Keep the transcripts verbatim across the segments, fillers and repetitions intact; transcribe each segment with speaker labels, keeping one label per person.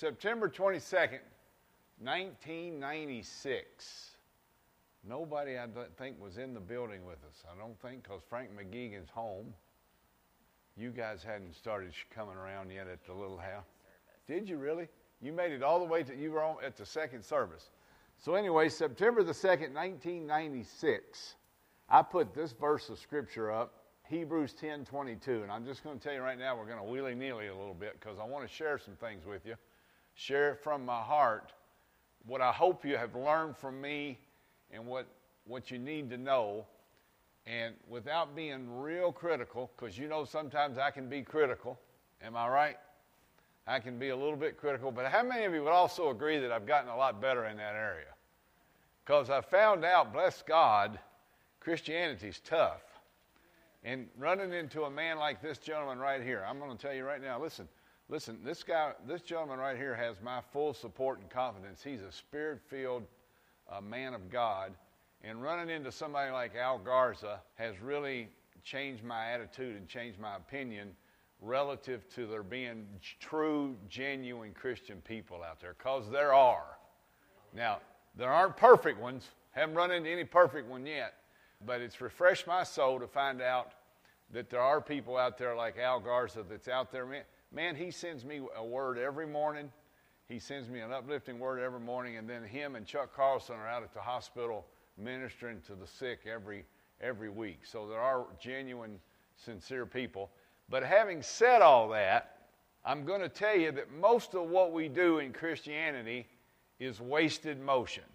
Speaker 1: September twenty-second, nineteen ninety-six. Nobody, I don't think, was in the building with us. I don't think, because Frank McGeegan's home. You guys hadn't started coming around yet at the little house. Did you really? You made it all the way to, you were on, at the second service. So anyway, September the second, nineteen ninety-six, I put this verse of Scripture up, Hebrews ten twenty-two. And I'm just going to tell you right now, we're going to wheelie-neely a little bit because I want to share some things with you. Share it from my heart. What I hope you have learned from me and what, what you need to know, and without being real critical, because you know sometimes I can be critical. Am I right? I can be a little bit critical, but how many of you would also agree that I've gotten a lot better in that area? Because I found out, bless God, Christianity's tough. And running into a man like this gentleman right here, I'm going to tell you right now, listen, listen, this guy, this gentleman right here has my full support and confidence. He's a spirit-filled uh, man of God. And running into somebody like Al Garza has really changed my attitude and changed my opinion relative to there being true, genuine Christian people out there, because there are. Now, there aren't perfect ones. Haven't run into any perfect one yet. But it's refreshed my soul to find out that there are people out there like Al Garza that's out there. Man, man, he sends me a word every morning. He sends me an uplifting word every morning, and then him and Chuck Carlson are out at the hospital ministering to the sick every every week. So there are genuine, sincere people. But having said all that, I'm going to tell you that most of what we do in Christianity is wasted motion.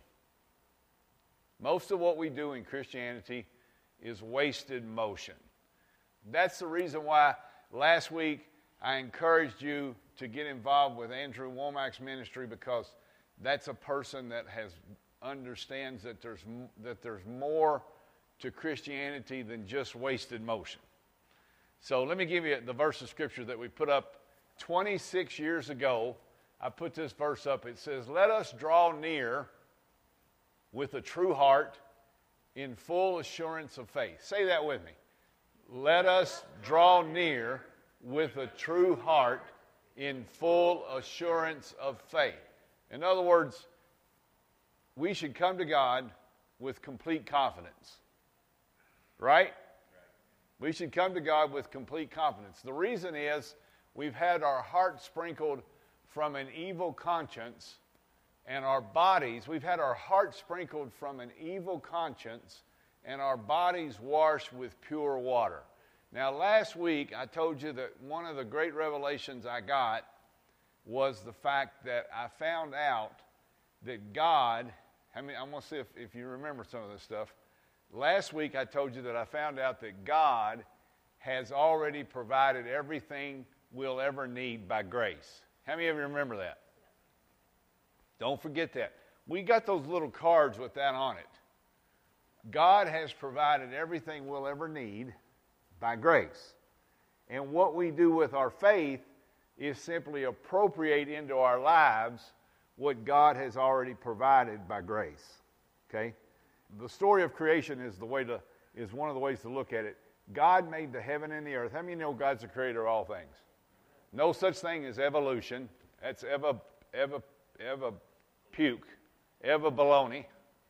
Speaker 1: Most of what we do in Christianity is wasted motion. That's the reason why last week I encouraged you to get involved with Andrew Womack's ministry, because that's a person that has understands that there's that there's more to Christianity than just wasted motion. So let me give you the verse of Scripture that we put up twenty-six years ago. I put this verse up. It says, "Let us draw near with a true heart in full assurance of faith." Say that with me. Let us draw near with a true heart in full assurance of faith. In other words, we should come to God with complete confidence. Right? We should come to God with complete confidence. The reason is we've had our heart sprinkled from an evil conscience, and our bodies, we've had our heart sprinkled from an evil conscience, and our bodies washed with pure water. Now, last week I told you that one of the great revelations I got was the fact that I found out that God, I mean, I'm going to see if, if you remember some of this stuff. Last week I told you that I found out that God has already provided everything we'll ever need by grace. How many of you remember that? Don't forget that. We got those little cards with that on it. God has provided everything we'll ever need by grace. And what we do with our faith is simply appropriate into our lives what God has already provided by grace. Okay? The story of creation is the way to is one of the ways to look at it. God made the heaven and the earth. How many know God's the creator of all things? No such thing as evolution. That's eva, eva, eva puke, eva baloney,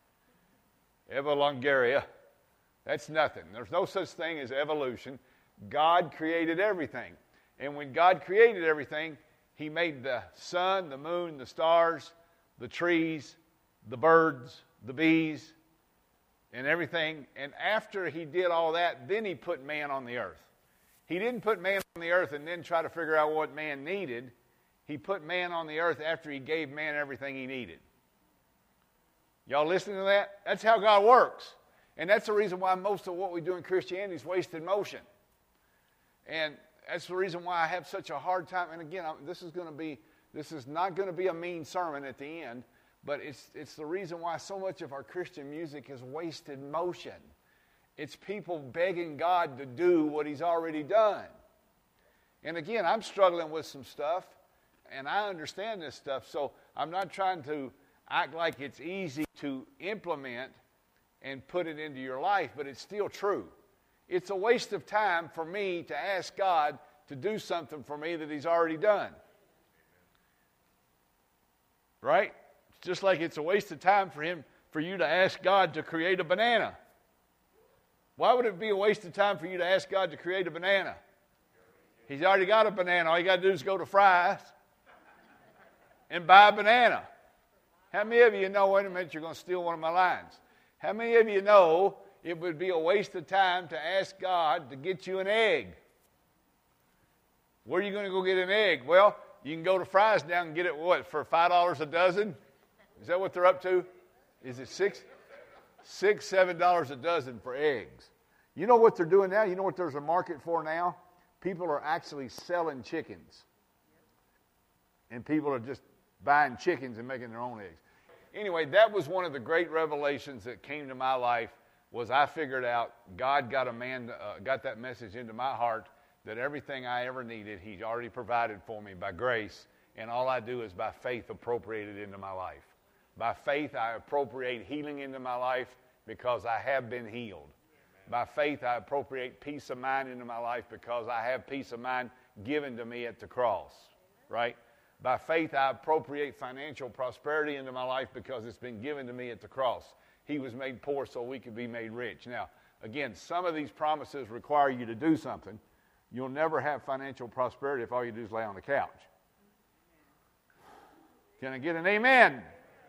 Speaker 1: eva longaria. That's nothing. There's no such thing as evolution. God created everything. And when God created everything, He made the sun, the moon, the stars, the trees, the birds, the bees, and everything. And after He did all that, then He put man on the earth. He didn't put man on the earth and then try to figure out what man needed. He put man on the earth after He gave man everything he needed. Y'all listening to that? That's how God works. And that's the reason why most of what we do in Christianity is wasted motion. And that's the reason why I have such a hard time. And again, I'm, this is going to be, this is not going to be a mean sermon at the end, but it's it's the reason why so much of our Christian music is wasted motion. It's people begging God to do what He's already done. And again, I'm struggling with some stuff, and I understand this stuff, so I'm not trying to act like it's easy to implement and put it into your life, but it's still true. It's a waste of time for me to ask God to do something for me that He's already done. Right? It's just like it's a waste of time for him, for you to ask God to create a banana. Why would it be a waste of time for you to ask God to create a banana? He's already got a banana. All you got to do is go to Fry's and buy a banana. How many of you know, wait a minute, you're going to steal one of my lines. How many of you know it would be a waste of time to ask God to get you an egg? Where are you going to go get an egg? Well, you can go to Fry's now and get it, what, for five dollars a dozen? Is that what they're up to? Is it six, six, seven dollars a dozen for eggs? You know what they're doing now? You know what there's a market for now? People are actually selling chickens. And people are just buying chickens and making their own eggs. Anyway, that was one of the great revelations that came to my life, was I figured out God got a man, uh, got that message into my heart that everything I ever needed, He's already provided for me by grace, and all I do is by faith appropriate it into my life. By faith, I appropriate healing into my life because I have been healed. By faith, I appropriate peace of mind into my life because I have peace of mind given to me at the cross, right? By faith, I appropriate financial prosperity into my life because it's been given to me at the cross. He was made poor so we could be made rich. Now, again, some of these promises require you to do something. You'll never have financial prosperity if all you do is lay on the couch. Can I get an amen?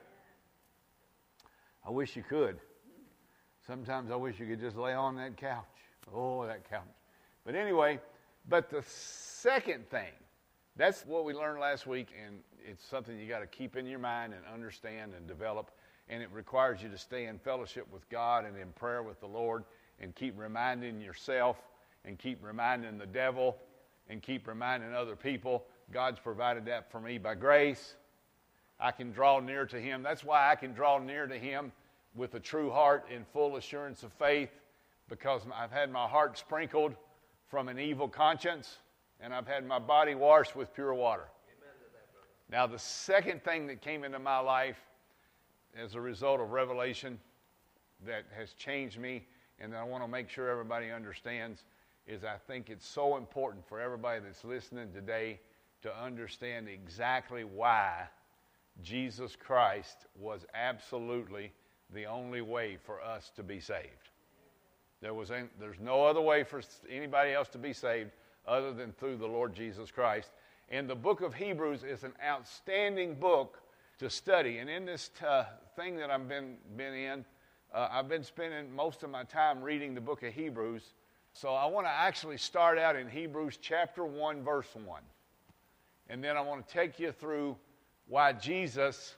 Speaker 1: I wish you could. Sometimes I wish you could just lay on that couch. Oh, that couch. But anyway, but the second thing, that's what we learned last week, and it's something you got to keep in your mind and understand and develop, and it requires you to stay in fellowship with God and in prayer with the Lord and keep reminding yourself and keep reminding the devil and keep reminding other people. God's provided that for me by grace. I can draw near to Him. That's why I can draw near to Him with a true heart in full assurance of faith, because I've had my heart sprinkled from an evil conscience, and I've had my body washed with pure water. Amen to that, brother. Now, the second thing that came into my life as a result of revelation that has changed me, and that I want to make sure everybody understands, is I think it's so important for everybody that's listening today to understand exactly why Jesus Christ was absolutely the only way for us to be saved. There was any, there's no other way for anybody else to be saved other than through the Lord Jesus Christ. And the book of Hebrews is an outstanding book to study. And in this uh, thing that I've been, been in, uh, I've been spending most of my time reading the book of Hebrews. So I want to actually start out in Hebrews chapter one, verse one. And then I want to take you through why Jesus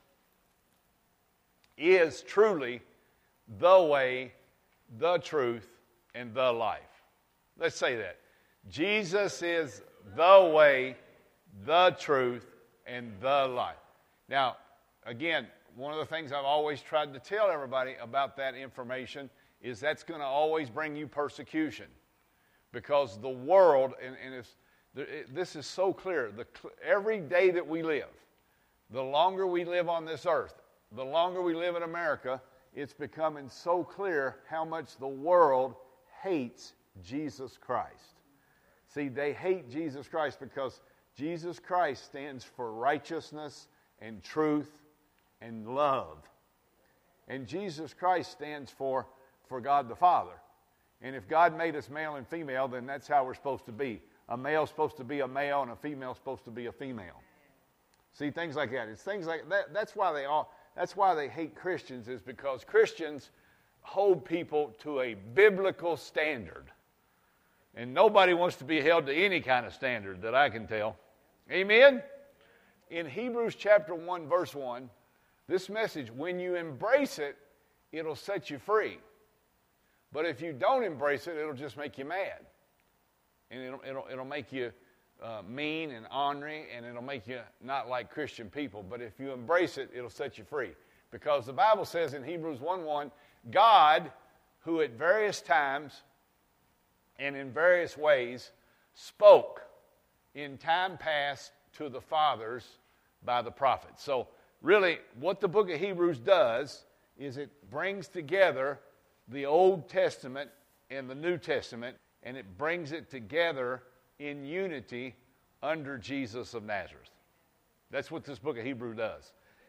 Speaker 1: is truly the way, the truth, and the life. Let's say that. Jesus is the way, the truth, and the life. Now, again, one of the things I've always tried to tell everybody about that information is that's going to always bring you persecution. Because the world, and, and it's, it, this is so clear, the, every day that we live, the longer we live on this earth, the longer we live in America, it's becoming so clear how much the world hates Jesus Christ. See, they hate Jesus Christ because Jesus Christ stands for righteousness and truth and love. And Jesus Christ stands for, for God the Father. And if God made us male and female, then that's how we're supposed to be. A male's supposed to be a male and a female's supposed to be a female. See, things like that. It's things like that. That's why they all, that's why they hate Christians, is because Christians hold people to a biblical standard. And nobody wants to be held to any kind of standard that I can tell. Amen? In Hebrews chapter one, verse one, this message, when you embrace it, it'll set you free. But if you don't embrace it, it'll just make you mad. And it'll, it'll, it'll make you uh, mean and ornery, and it'll make you not like Christian people. But if you embrace it, it'll set you free. Because the Bible says in Hebrews one one, God, who at various times and in various ways spoke in time past to the fathers by the prophets. So really, what the book of Hebrews does is it brings together the Old Testament and the New Testament, and it brings it together in unity under Jesus of Nazareth. That's what this book of Hebrews does.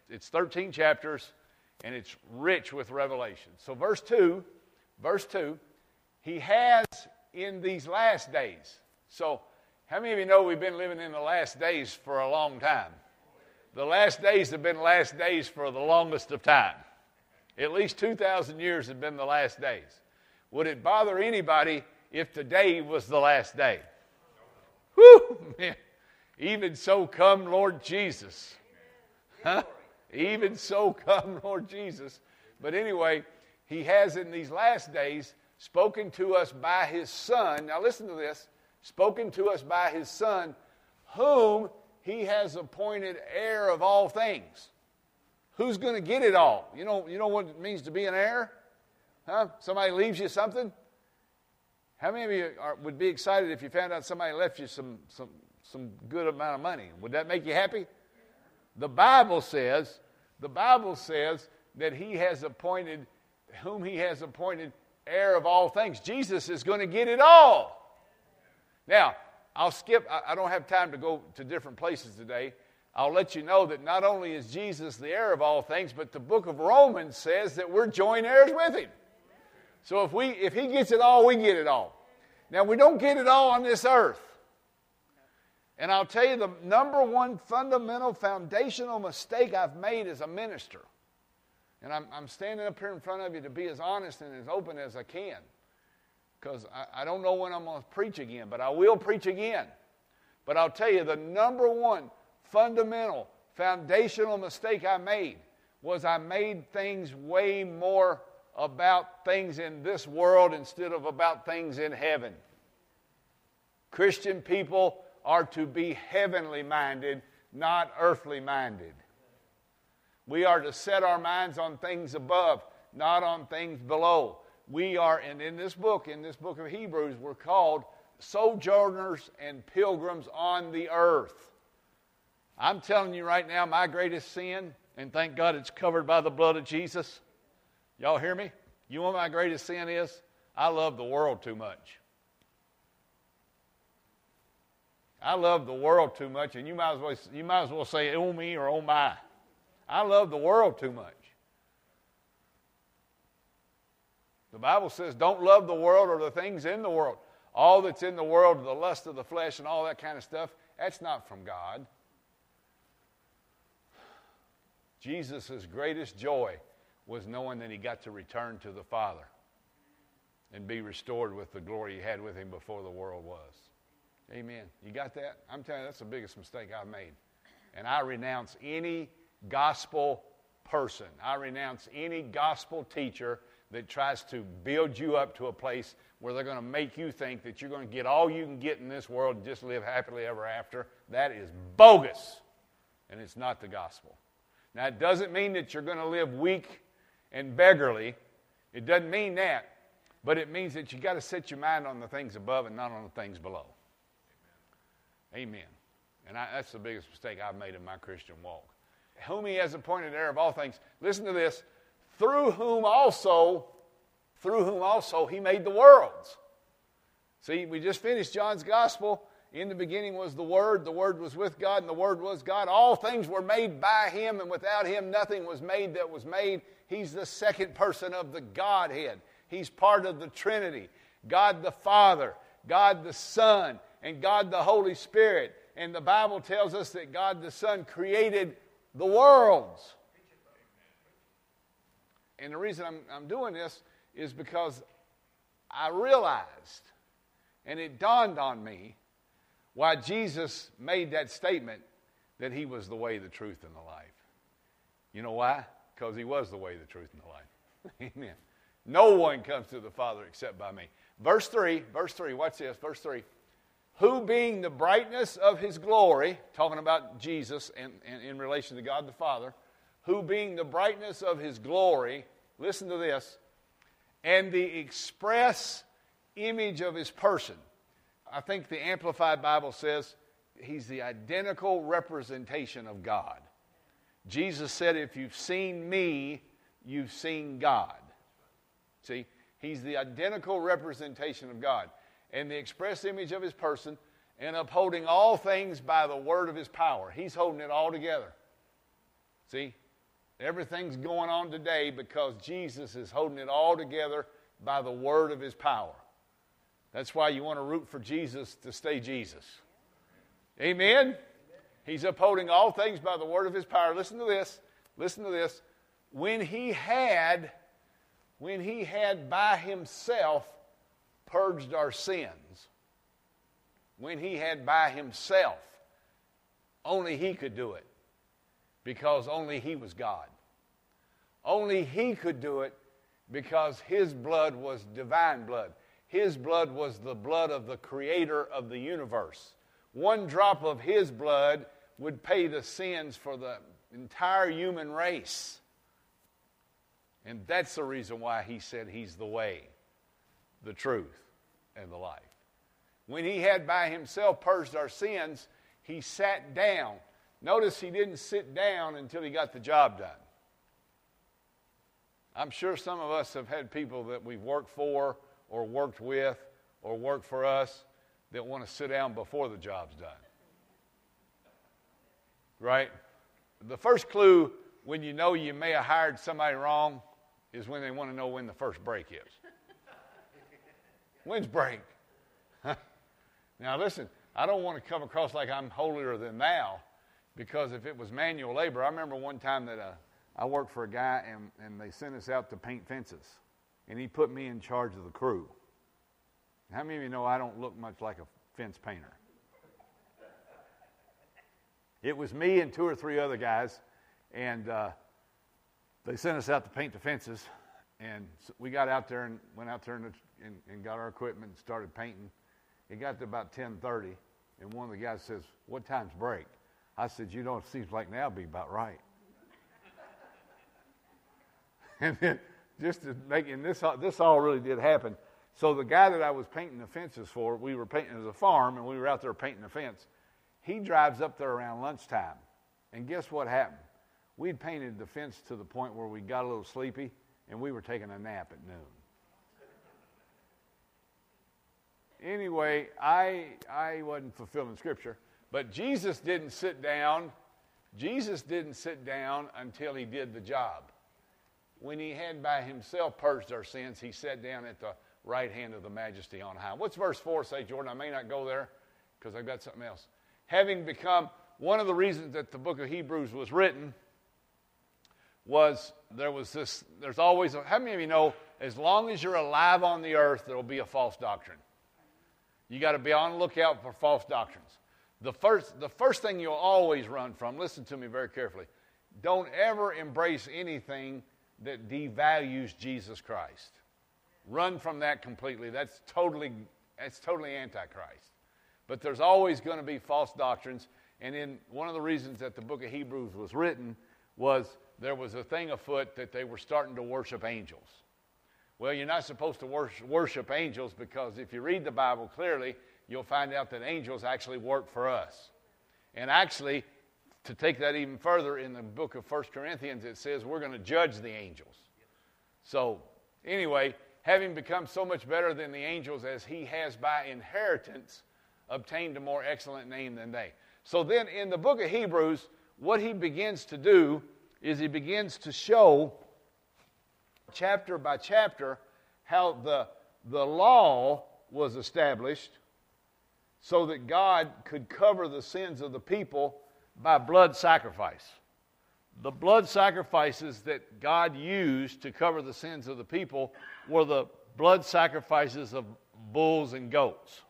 Speaker 1: it's thirteen chapters, and it's rich with revelation. So verse two, verse two, he has in these last days. So how many of you know we've been living in the last days for a long time? The last days have been last days for the longest of time. At least two thousand years have been the last days. Would it bother anybody if today was the last day? Whew, man. Even so come Lord Jesus. Huh? Even so come Lord Jesus. But anyway, he has in these last days spoken to us by his Son. Now listen to this. Spoken to us by his Son, whom he has appointed heir of all things. Who's going to get it all? You know, you know what it means to be an heir? Huh? Somebody leaves you something? How many of you are, would be excited if you found out somebody left you some, some, some good amount of money? Would that make you happy? The Bible says, the Bible says that he has appointed, whom he has appointed heir of all things. Jesus is going to get it all. Now, I'll skip, I, I don't have time to go to different places today. I'll let you know that not only is Jesus the heir of all things, but the book of Romans says that we're joint heirs with him. So if we, if he gets it all, we get it all. Now, we don't get it all on this earth. And I'll tell you the number one fundamental, foundational mistake I've made as a minister. And I'm, I'm standing up here in front of you to be as honest and as open as I can. Because I, I don't know when I'm going to preach again, but I will preach again. But I'll tell you the number one fundamental, foundational mistake I made was I made things way more about things in this world instead of about things in heaven. Christian people are to be heavenly minded, not earthly minded. We are to set our minds on things above, not on things below. We are, and in this book, in this book of Hebrews, we're called sojourners and pilgrims on the earth. I'm telling you right now, my greatest sin, and thank God it's covered by the blood of Jesus. Y'all hear me? You know what my greatest sin is? I love the world too much. I love the world too much, and you might as well, you might as well say, oh me or oh my. I love the world too much. The Bible says, don't love the world or the things in the world. All that's in the world, the lust of the flesh and all that kind of stuff, that's not from God. Jesus' greatest joy was knowing that he got to return to the Father and be restored with the glory he had with him before the world was. Amen. You got that? I'm telling you, that's the biggest mistake I've made. And I renounce any gospel person. I renounce any gospel teacher that tries to build you up to a place where they're going to make you think that you're going to get all you can get in this world and just live happily ever after. That is bogus, and it's not the gospel. Now, it doesn't mean that you're going to live weak and beggarly. It doesn't mean that, but it means that you got to set your mind on the things above and not on the things below. Amen. Amen. And I, that's the biggest mistake I've made in my Christian walk. Whom he has appointed heir of all things. Listen to this. Through whom also, through whom also he made the worlds. See, we just finished John's gospel. In the beginning was the Word. The Word was with God, and the Word was God. All things were made by him, and without him nothing was made that was made. He's the second person of the Godhead. He's part of the Trinity. God the Father, God the Son, and God the Holy Spirit. And the Bible tells us that God the Son created the worlds. And the reason I'm, I'm doing this is because I realized, and it dawned on me, why Jesus made that statement that he was the way, the truth, and the life. You know why? Because he was the way, the truth, and the life. Amen. No one comes to the Father except by me. Verse three, verse three, watch this, verse three. Who being the brightness of his glory, talking about Jesus in, in, in relation to God the Father, who being the brightness of his glory, listen to this, and the express image of his person. I think the Amplified Bible says he's the identical representation of God. Jesus said, if you've seen me, you've seen God. See, he's the identical representation of God. And the express image of his person, and upholding all things by the word of his power. He's holding it all together. See, Everything's going on today because Jesus is holding it all together by the word of his power. That's why you want to root for Jesus to stay Jesus. Amen? He's upholding all things by the word of his power. Listen to this. Listen to this. When he had, when he had by himself purged our sins, when he had by himself, only he could do it because only he was God. Only he could do it because his blood was divine blood. His blood was the blood of the creator of the universe. One drop of his blood would pay the sins for the entire human race. And that's the reason why he said he's the way, the truth, and the life. When he had by himself purged our sins, he sat down. Notice he didn't sit down until he got the job done. I'm sure some of us have had people that we've worked for or worked with or worked for us that want to sit down before the job's done. Right? The first clue when you know you may have hired somebody wrong is when they want to know when the first break is. When's break? Now listen, I don't want to come across like I'm holier than thou, because if it was manual labor, I remember one time that uh, I worked for a guy and, and they sent us out to paint fences, and he put me in charge of the crew. How many of you know I don't look much like a fence painter? It was me and two or three other guys, and uh, they sent us out to paint the fences, and so we got out there and went out there and, and, and got our equipment and started painting. It got to about ten thirty, and one of the guys says, "What time's break?" I said, "You know, it seems like now would be about right." And then just to make, and this, this all really did happen. So the guy that I was painting the fences for, we were painting as a farm, and we were out there painting the fence. He drives up there around lunchtime, and guess what happened? We'd painted the fence to the point where we got a little sleepy, and we were taking a nap at noon. Anyway, I I wasn't fulfilling Scripture, but Jesus didn't sit down. Jesus didn't sit down until he did the job. When he had by himself purged our sins, he sat down at the right hand of the majesty on high. What's verse four say, Jordan? I may not go there because I've got something else. Having become, one of the reasons that the book of Hebrews was written was there was this, there's always, a, how many of you know, as long as you're alive on the earth, there will be a false doctrine. You got to be on the lookout for false doctrines. The first, the first thing you'll always run from, listen to me very carefully, don't ever embrace anything that devalues Jesus Christ. Run from that completely. That's totally, that's totally antichrist. But there's always going to be false doctrines, and in one of the reasons that the book of Hebrews was written was there was a thing afoot that they were starting to worship angels. Well, you're not supposed to worship, worship angels, because if you read the Bible clearly, you'll find out that angels actually work for us. And actually, to take that even further, in the book of First Corinthians, it says we're going to judge the angels. So, anyway, having become so much better than the angels as he has by inheritance obtained a more excellent name than they. So then in the book of Hebrews, what he begins to do is he begins to show chapter by chapter how the, the law was established so that God could cover the sins of the people by blood sacrifice. The blood sacrifices that God used to cover the sins of the people were the blood sacrifices of bulls and goats.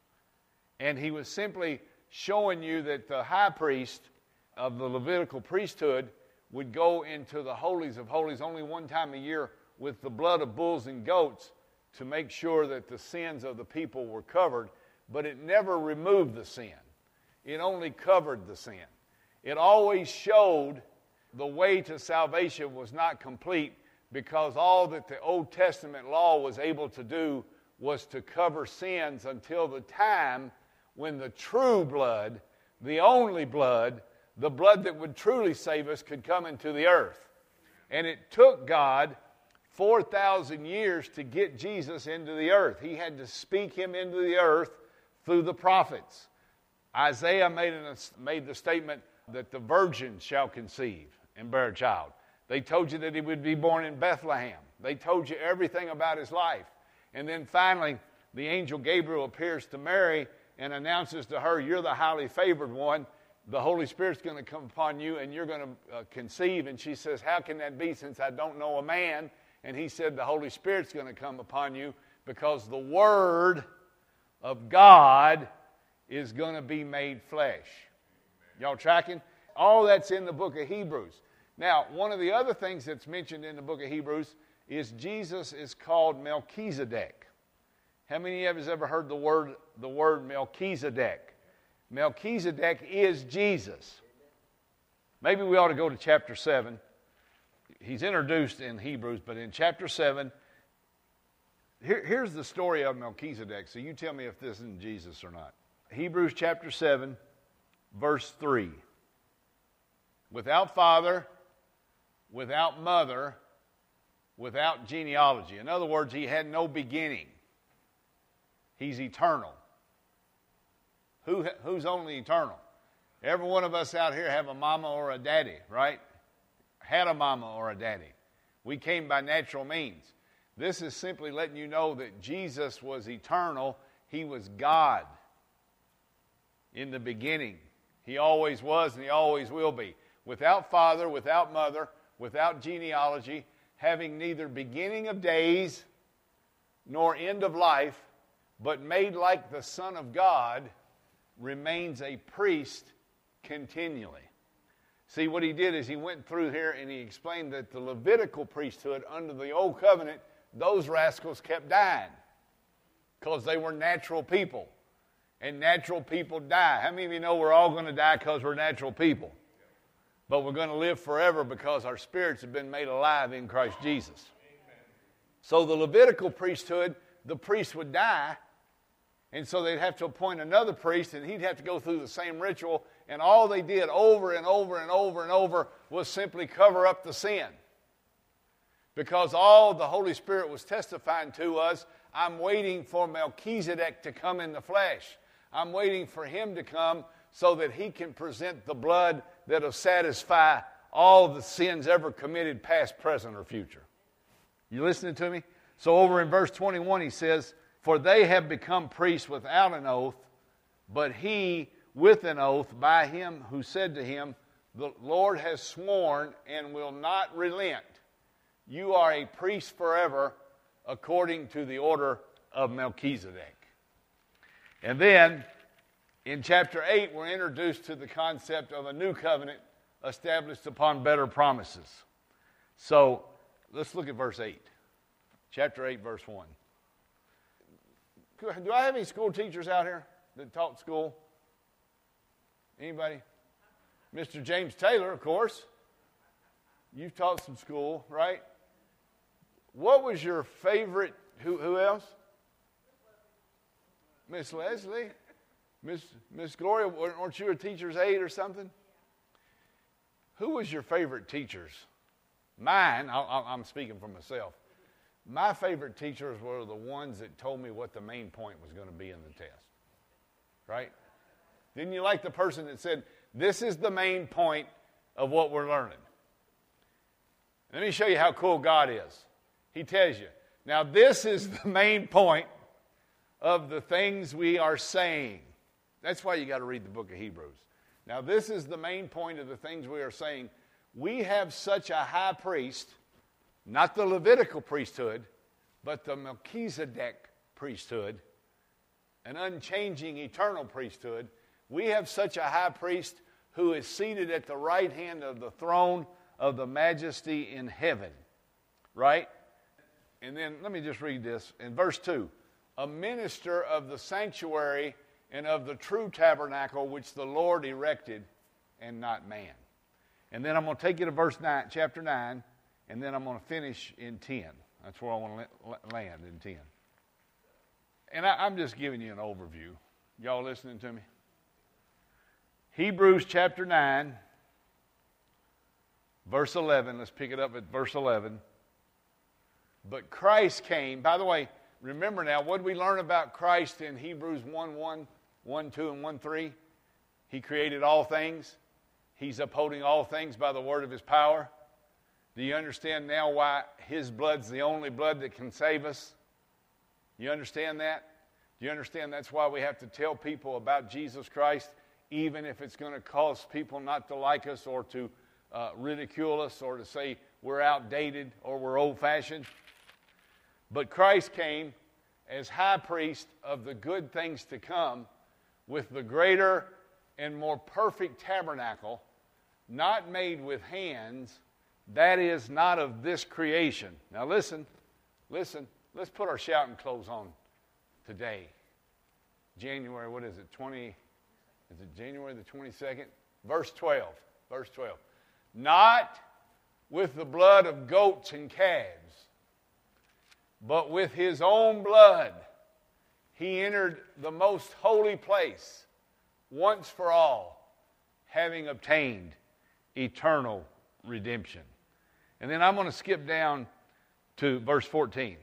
Speaker 1: And he was simply showing you that the high priest of the Levitical priesthood would go into the holies of holies only one time a year with the blood of bulls and goats to make sure that the sins of the people were covered, but it never removed the sin. It only covered the sin. It always showed the way to salvation was not complete, because all that the Old Testament law was able to do was to cover sins until the time when the true blood, the only blood, the blood that would truly save us, could come into the earth. And it took God four thousand years to get Jesus into the earth. He had to speak him into the earth through the prophets. Isaiah made, an, made the statement that the virgin shall conceive and bear a child. They told you that he would be born in Bethlehem. They told you everything about his life. And then finally, the angel Gabriel appears to Mary and announces to her, you're the highly favored one. The Holy Spirit's going to come upon you and you're going to uh, conceive. And she says, how can that be since I don't know a man? And he said, the Holy Spirit's going to come upon you because the Word of God is going to be made flesh. Y'all tracking? All that's in the book of Hebrews. Now, one of the other things that's mentioned in the book of Hebrews is Jesus is called Melchizedek. How many of you have ever heard the word, the word Melchizedek? Melchizedek is Jesus. Maybe we ought to go to chapter seven. He's introduced in Hebrews, but in chapter seven, here, here's the story of Melchizedek. So you tell me if this isn't Jesus or not. Hebrews chapter seven, verse three. Without father, without mother, without genealogy. In other words, he had no beginning. He's eternal. Who, who's only eternal? Every one of us out here have a mama or a daddy, right? Had a mama or a daddy. We came by natural means. This is simply letting you know that Jesus was eternal. He was God in the beginning. He always was and he always will be. Without father, without mother, without genealogy, having neither beginning of days nor end of life, but made like the Son of God, remains a priest continually. See, what he did is he went through here and he explained that the Levitical priesthood under the old covenant, those rascals kept dying because they were natural people. And natural people die. How many of you know we're all going to die because we're natural people? But we're going to live forever because our spirits have been made alive in Christ Jesus. Amen. So the Levitical priesthood, the priest would die, and so they'd have to appoint another priest, and he'd have to go through the same ritual, and all they did over and over and over and over was simply cover up the sin. Because all the Holy Spirit was testifying to us, I'm waiting for Melchizedek to come in the flesh. I'm waiting for him to come so that he can present the blood that'll satisfy all the sins ever committed, past, present, or future. You listening to me? So over in verse twenty-one he says, for they have become priests without an oath, but he with an oath by him who said to him, the Lord has sworn and will not relent. You are a priest forever according to the order of Melchizedek. And then in chapter eight, we're introduced to the concept of a new covenant established upon better promises. So let's look at verse eight. Chapter eight, verse one. Do I have any school teachers out here that taught school? Anybody? Mister James Taylor, of course. You've taught some school, right? What was your favorite, who, who else? Miss Leslie. Miss Miss Gloria, weren't you a teacher's aide or something? Who was your favorite teachers? Mine, I, I'm speaking for myself. My favorite teachers were the ones that told me what the main point was going to be in the test. Right? Didn't you like the person that said, this is the main point of what we're learning? Let me show you how cool God is. He tells you, now this is the main point of the things we are saying. That's why you got to read the book of Hebrews. Now this is the main point of the things we are saying. We have such a high priest, not the Levitical priesthood, but the Melchizedek priesthood, an unchanging eternal priesthood. We have such a high priest who is seated at the right hand of the throne of the majesty in heaven. Right? And then let me just read this. In verse two, a minister of the sanctuary and of the true tabernacle which the Lord erected and not man. And then I'm going to take you to verse nine, chapter nine, and then I'm going to finish in ten. That's where I want to land, in ten. And I, I'm just giving you an overview. Y'all listening to me? Hebrews chapter nine, verse eleven. Let's pick it up at verse eleven. But Christ came. By the way, remember now, what did we learn about Christ in Hebrews one one, one two, and one three? He created all things. He's upholding all things by the word of his power. Do you understand now why his blood's the only blood that can save us? You understand that? Do you understand that's why we have to tell people about Jesus Christ, even if it's going to cause people not to like us or to uh, ridicule us or to say we're outdated or we're old-fashioned? But Christ came as high priest of the good things to come with the greater and more perfect tabernacle, not made with hands, that is not of this creation. Now listen, listen, let's put our shouting clothes on today. January, what is it, twenty, is it January the twenty-second? Verse twelve, verse twelve. Not with the blood of goats and calves, but with his own blood he entered the most holy place once for all, having obtained eternal redemption. And then I'm going to skip down to verse fourteen.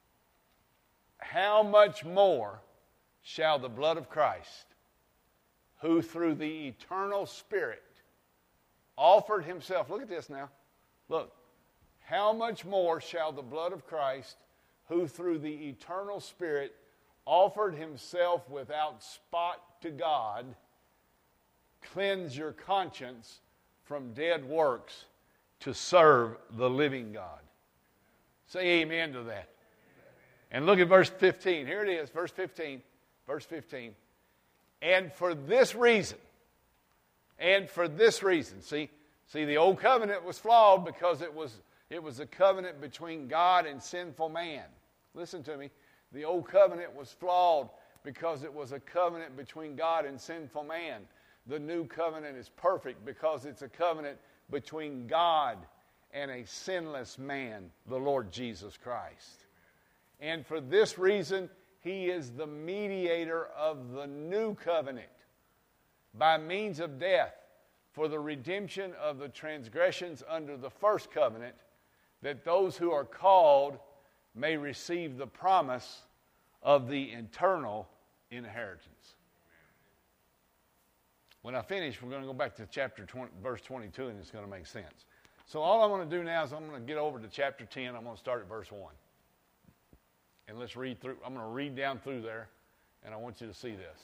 Speaker 1: How much more shall the blood of Christ, who through the eternal Spirit offered himself, look at this now, look, how much more shall the blood of Christ, who through the eternal Spirit offered himself without spot to God, cleanse your conscience from dead works to serve the living God. Say amen to that. And look at verse fifteen. Here it is, verse fifteen. Verse fifteen. And for this reason, and for this reason, see, see, the old covenant was flawed because it was it was a covenant between God and sinful man. Listen to me. The old covenant was flawed because it was a covenant between God and sinful man. The new covenant is perfect because it's a covenant between God and a sinless man, the Lord Jesus Christ. And for this reason, he is the mediator of the new covenant by means of death for the redemption of the transgressions under the first covenant, that those who are called may receive the promise of the eternal inheritance. When I finish, we're going to go back to chapter twenty, verse twenty-two, and it's going to make sense. So all I'm going to do now is I'm going to get over to chapter ten. I'm going to start at verse one. And let's read through. I'm going to read down through there, and I want you to see this.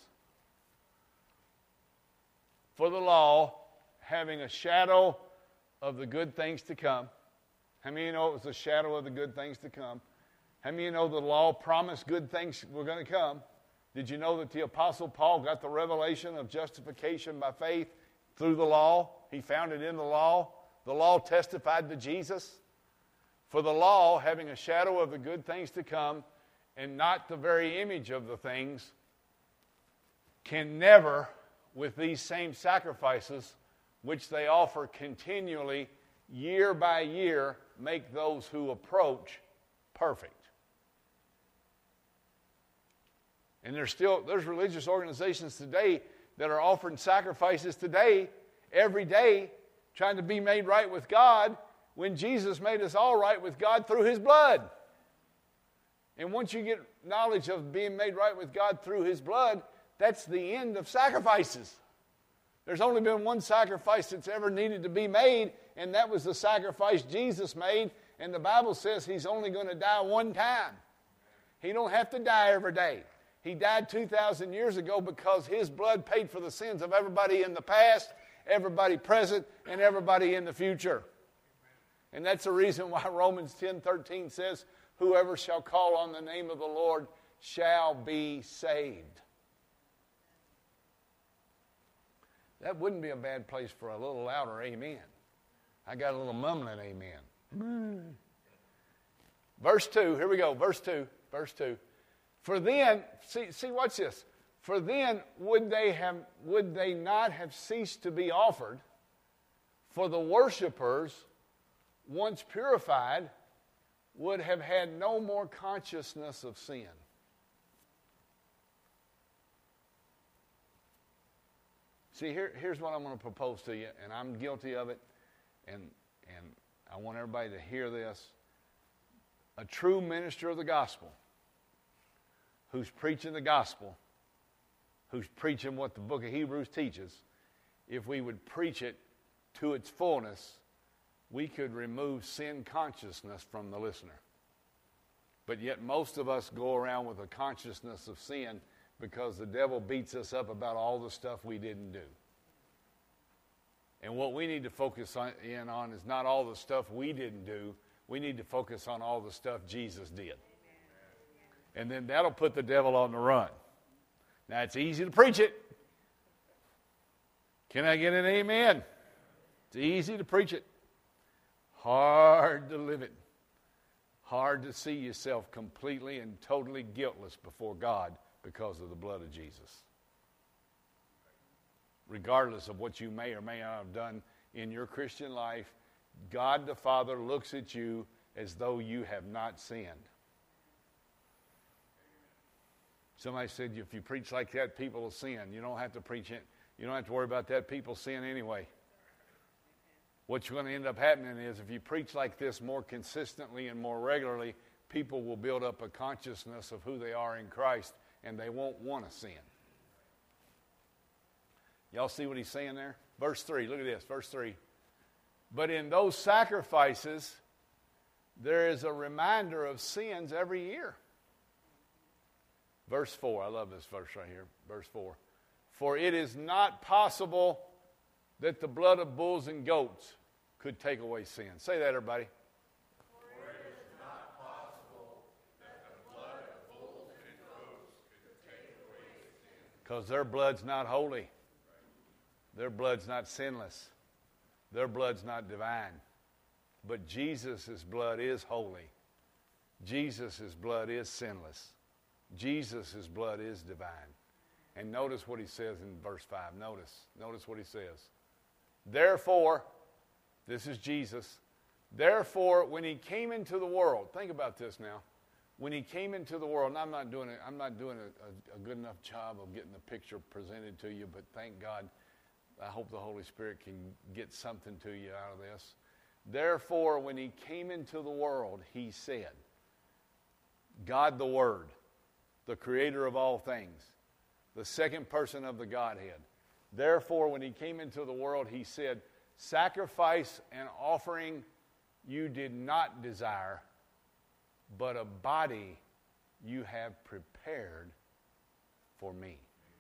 Speaker 1: For the law, having a shadow of the good things to come. How many of you know it was a shadow of the good things to come? How many of you know the law promised good things were going to come? Did you know that the Apostle Paul got the revelation of justification by faith through the law? He found it in the law. The law testified to Jesus. For the law, having a shadow of the good things to come, and not the very image of the things, can never, with these same sacrifices, which they offer continually, year by year, make those who approach perfect. And there's still, there's religious organizations today that are offering sacrifices today, every day, trying to be made right with God, when Jesus made us all right with God through his blood. And once you get knowledge of being made right with God through his blood, that's the end of sacrifices. There's only been one sacrifice that's ever needed to be made, and that was the sacrifice Jesus made, and the Bible says he's only going to die one time. He don't have to die every day. He died two thousand years ago because his blood paid for the sins of everybody in the past, everybody present, and everybody in the future. And that's the reason why Romans ten thirteen says, whoever shall call on the name of the Lord shall be saved. That wouldn't be a bad place for a little louder amen. I got a little mumbling amen. Verse two, here we go, verse two, verse two. For then, see, see, watch this. For then would they have, would they not have ceased to be offered? For the worshipers, once purified, would have had no more consciousness of sin. See, here, here's what I'm going to propose to you, and I'm guilty of it, and, and I want everybody to hear this. A true minister of the gospel, who's preaching the gospel, who's preaching what the book of Hebrews teaches, if we would preach it to its fullness, we could remove sin consciousness from the listener. But yet most of us go around with a consciousness of sin because the devil beats us up about all the stuff we didn't do. And what we need to focus on, in on is not all the stuff we didn't do. We need to focus on all the stuff Jesus did. And then that'll put the devil on the run. Now, it's easy to preach it. Can I get an amen? It's easy to preach it. Hard to live it. Hard to see yourself completely and totally guiltless before God because of the blood of Jesus. Regardless of what you may or may not have done in your Christian life, God the Father looks at you as though you have not sinned. Somebody said, if you preach like that, people will sin. You don't have to preach it. You don't have to worry about that. People sin anyway. What's going to end up happening is if you preach like this more consistently and more regularly, people will build up a consciousness of who they are in Christ, and they won't want to sin. Y'all see what he's saying there? Verse three, look at this, verse three. But in those sacrifices, there is a reminder of sins every year. Verse four, I love this verse right here, verse four. For it is not possible that the blood of bulls and goats could take away sin. Say that, everybody.
Speaker 2: For it is not possible that the blood of bulls and goats could take away sin.
Speaker 1: Because their blood's not holy. Their blood's not sinless. Their blood's not divine. But Jesus' blood is holy. Jesus' blood is sinless. Jesus' blood is divine. And notice what he says in verse five. Notice. Notice what he says. Therefore, this is Jesus. Therefore, when he came into the world, think about this now. When he came into the world, and I'm not doing it, I'm not doing a, a, a good enough job of getting the picture presented to you, but thank God, I hope the Holy Spirit can get something to you out of this. Therefore, when he came into the world, he said, God the Word, the creator of all things, the second person of the Godhead. Therefore, when he came into the world, he said, sacrifice and offering you did not desire, but a body you have prepared for me.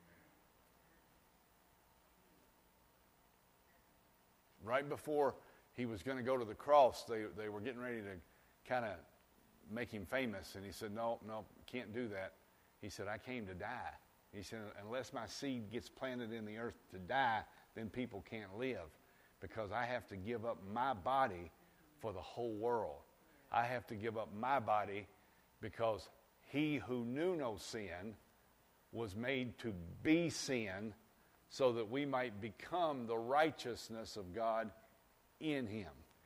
Speaker 1: Right before he was going to go to the cross, they, they were getting ready to kind of make him famous. And he said, no, no, can't do that. He said, I came to die. He said, unless my seed gets planted in the earth to die, then people can't live. Because I have to give up my body for the whole world. I have to give up my body because he who knew no sin was made to be sin so that we might become the righteousness of God in him.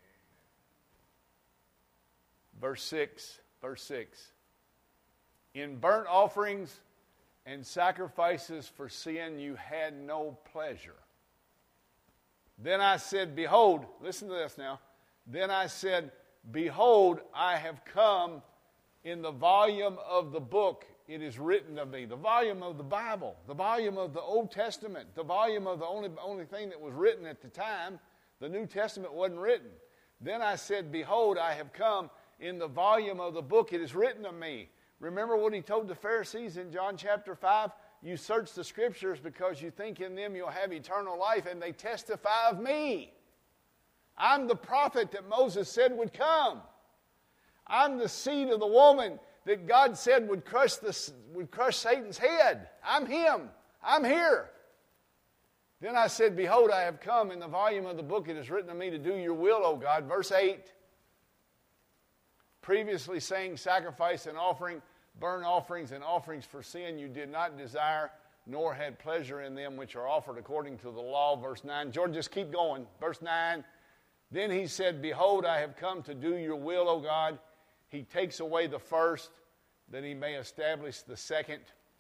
Speaker 1: Verse six, verse six. In burnt offerings and sacrifices for sin you had no pleasure. Then I said, behold, listen to this now. Then I said, behold, I have come. In the volume of the book it is written of me. The volume of the Bible, the volume of the Old Testament, the volume of the only, only thing that was written at the time. The New Testament wasn't written. Then I said, behold, I have come. In the volume of the book it is written of me. Remember what he told the Pharisees in John chapter five? You search the Scriptures because you think in them you'll have eternal life, and they testify of me. I'm the prophet that Moses said would come. I'm the seed of the woman that God said would crush, the, would crush Satan's head. I'm him. I'm here. Then I said, behold, I have come. In the volume of the book it is written of me to do your will, O God. Verse eight. Previously saying sacrifice and offering, burnt offerings and offerings for sin you did not desire, nor had pleasure in them which are offered according to the law. Verse nine. George, just keep going. Verse nine. Then he said, behold, I have come to do your will, O God. He takes away the first, that he may establish the second.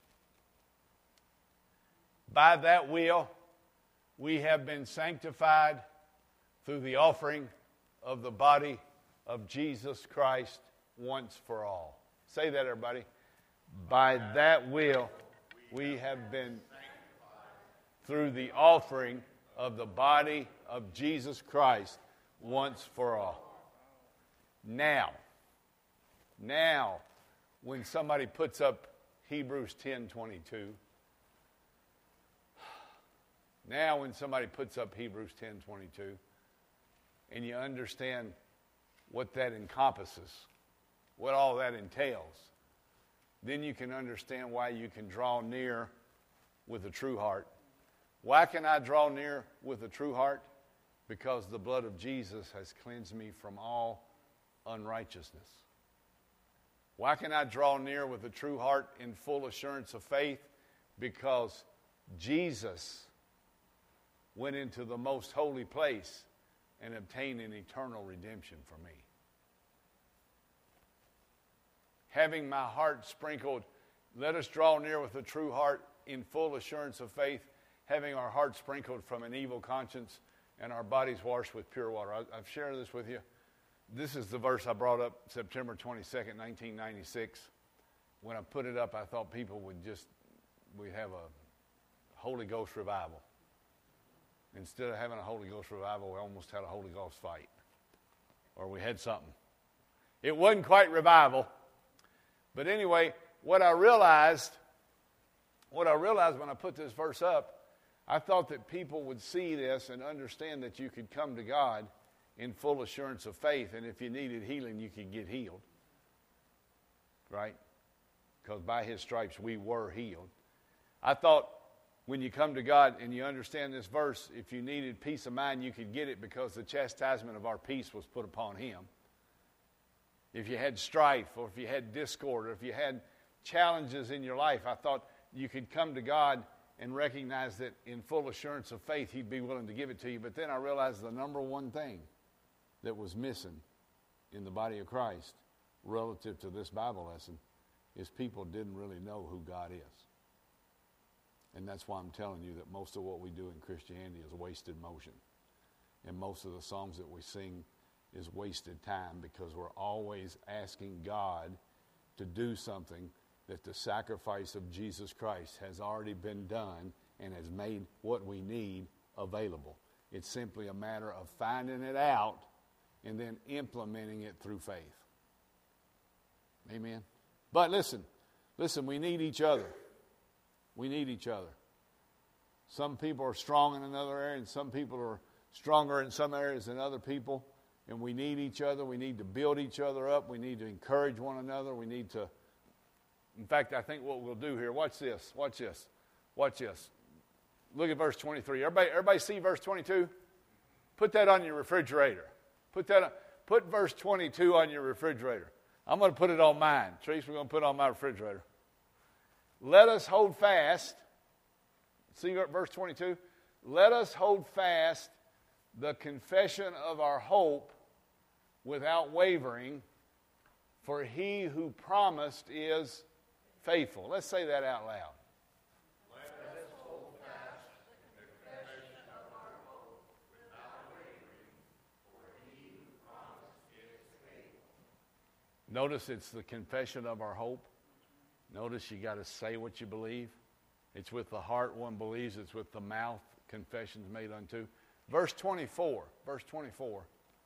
Speaker 1: By that will, we have been sanctified through the offering of the body of Jesus Christ once for all. Say that, everybody. By that will, we have been through the offering of the body of Jesus Christ once for all. Now, now, when somebody puts up Hebrews ten twenty-two, now when somebody puts up Hebrews ten twenty-two, and you understand what that encompasses, what all that entails, then you can understand why you can draw near with a true heart. Why can I draw near with a true heart? Because the blood of Jesus has cleansed me from all unrighteousness. Why can I draw near with a true heart in full assurance of faith? Because Jesus went into the most holy place and obtained an eternal redemption for me. Having my heart sprinkled, let us draw near with a true heart in full assurance of faith, having our heart sprinkled from an evil conscience and our bodies washed with pure water. I, I've shared this with you. This is the verse I brought up September twenty-second, nineteen ninety-six. When I put it up, I thought people would just, we'd have a Holy Ghost revival. Instead of having a Holy Ghost revival, we almost had a Holy Ghost fight. Or we had something. It wasn't quite revival. But anyway, what I realized, what I realized when I put this verse up, I thought that people would see this and understand that you could come to God in full assurance of faith, and if you needed healing, you could get healed. Right? Because by His stripes we were healed. I thought when you come to God and you understand this verse, if you needed peace of mind, you could get it because the chastisement of our peace was put upon Him. If you had strife, or if you had discord, or if you had challenges in your life, I thought you could come to God and recognize that in full assurance of faith, He'd be willing to give it to you. But then I realized the number one thing that was missing in the body of Christ relative to this Bible lesson is people didn't really know who God is. And that's why I'm telling you that most of what we do in Christianity is wasted motion. And most of the songs that we sing is wasted time because we're always asking God to do something that the sacrifice of Jesus Christ has already been done and has made what we need available. It's simply a matter of finding it out and then implementing it through faith. Amen. But listen, listen, we need each other. We need each other. Some people are strong in another area, and some people are stronger in some areas than other people. And we need each other. We need to build each other up. We need to encourage one another. We need to, in fact, I think what we'll do here, watch this, watch this, watch this. Look at verse twenty-three. Everybody, everybody see verse twenty-two? Put that on your refrigerator. Put that on, put verse twenty-two on your refrigerator. I'm going to put it on mine. Trace, we're going to put it on my refrigerator. Let us hold fast. See verse twenty-two? Let us hold fast the confession of our hope without wavering, for He who promised is faithful. Let's say that out loud.
Speaker 2: Let us hold fast the confession of our hope without wavering, for He who promised is faithful.
Speaker 1: Notice it's the confession of our hope. Notice you got to say what you believe. It's with the heart one believes. It's with the mouth confessions made unto. Verse twenty-four. Verse twenty-four.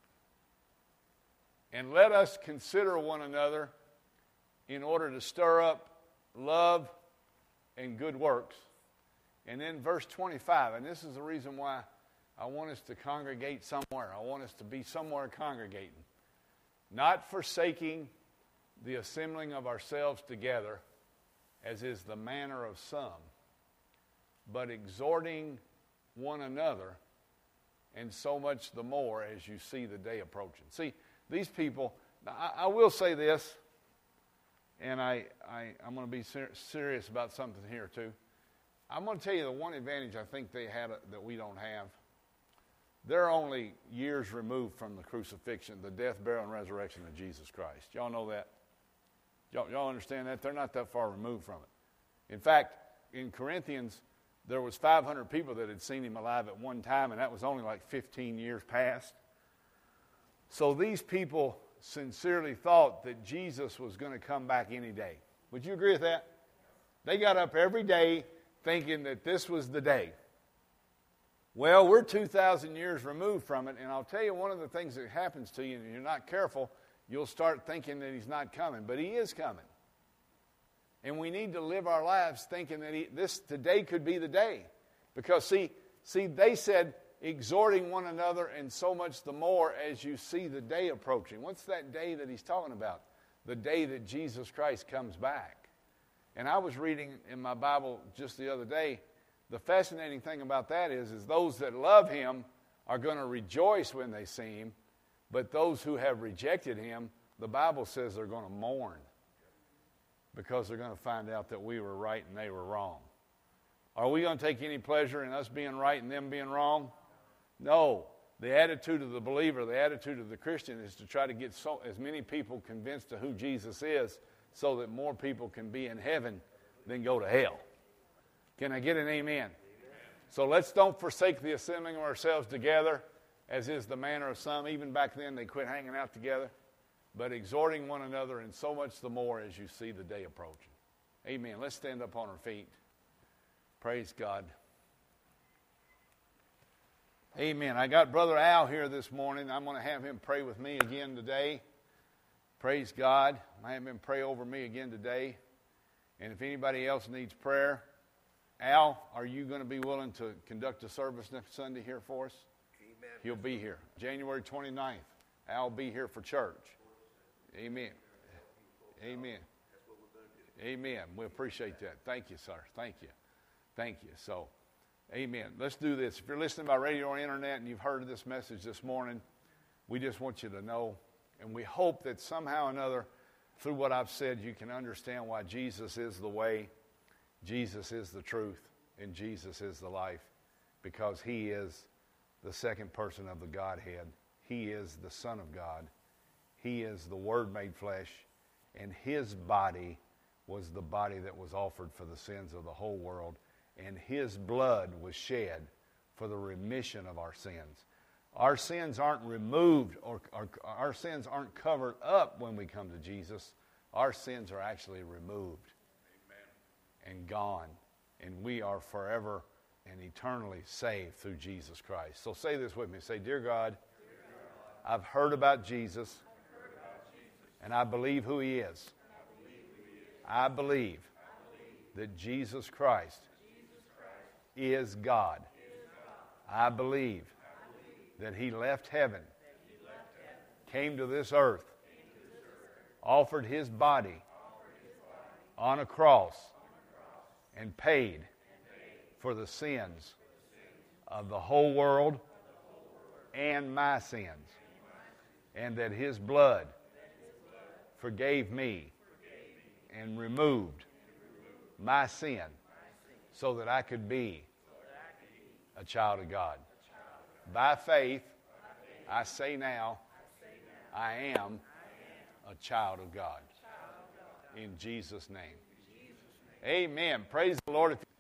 Speaker 1: And let us consider one another in order to stir up love and good works. And then verse twenty-five. And this is the reason why I want us to congregate somewhere. I want us to be somewhere congregating. Not forsaking the assembling of ourselves together, as is the manner of some, but exhorting one another, and so much the more as you see the day approaching. See, these people, I, I will say this, and I, I, I'm going to be ser- serious about something here too. I'm going to tell you the one advantage I think they had that we don't have. They're only years removed from the crucifixion, the death, burial, and resurrection of Jesus Christ. Y'all know that? Y'all, y'all understand that? They're not that far removed from it. In fact, in Corinthians, there was five hundred people that had seen him alive at one time, and that was only like fifteen years past. So these people sincerely thought that Jesus was going to come back any day. Would you agree with that? They got up every day thinking that this was the day. Well, we're two thousand years removed from it, and I'll tell you one of the things that happens to you, and you're not careful, you'll start thinking that he's not coming, but he is coming. And we need to live our lives thinking that he, this today could be the day. Because, see, see, they said, exhorting one another, and so much the more as you see the day approaching. What's that day that he's talking about? The day that Jesus Christ comes back. And I was reading in my Bible just the other day, the fascinating thing about that is, is those that love him are going to rejoice when they see him, but those who have rejected him, the Bible says they're going to mourn because they're going to find out that we were right and they were wrong. Are we going to take any pleasure in us being right and them being wrong? No. The attitude of the believer, the attitude of the Christian is to try to get so, as many people convinced of who Jesus is so that more people can be in heaven than go to hell. Can I get an amen? Amen? So let's don't forsake the assembling of ourselves together, as is the manner of some. Even back then they quit hanging out together. But exhorting one another, and so much the more as you see the day approaching. Amen. Let's stand up on our feet. Praise God. Amen. I got Brother Al here this morning. I'm going to have him pray with me again today. Praise God. I have him pray over me again today. And if anybody else needs prayer, Al, are you going to be willing to conduct a service next Sunday here for us?
Speaker 2: Amen.
Speaker 1: He'll be here. January twenty-ninth. Al will be here for church. Amen. Amen. Amen. We appreciate that. Thank you, sir. Thank you. Thank you. So, amen. Let's do this. If you're listening by radio or internet and you've heard this message this morning, we just want you to know, and we hope that somehow or another, through what I've said, you can understand why Jesus is the way, Jesus is the truth, and Jesus is the life, because he is the second person of the Godhead. He is the Son of God. He is the Word made flesh, and his body was the body that was offered for the sins of the whole world, and his blood was shed for the remission of our sins. Our sins aren't removed, or, or our sins aren't covered up when we come to Jesus. Our sins are actually removed. Amen. And gone, and we are forever and eternally saved through Jesus Christ. So say this with me. Say, Dear God, Dear God, I've heard about Jesus, heard about Jesus, and I believe who he is. I believe, who he is. I believe, I believe that Jesus Christ, Jesus Christ is, God. is God. I believe, I believe that he left heaven, he left heaven came, to this earth, came to this earth, offered his body, offered his body on a cross, on a cross and paid, and paid for the sins, for the sins of the whole world, the whole world and my sins, and, my sins. And that his blood, that his blood forgave, me forgave me and removed, and removed my, sin, my sin so that I could be, so that I could be a child of God. By faith, I say now, I am a child of God. In Jesus' name. Amen. Praise the Lord.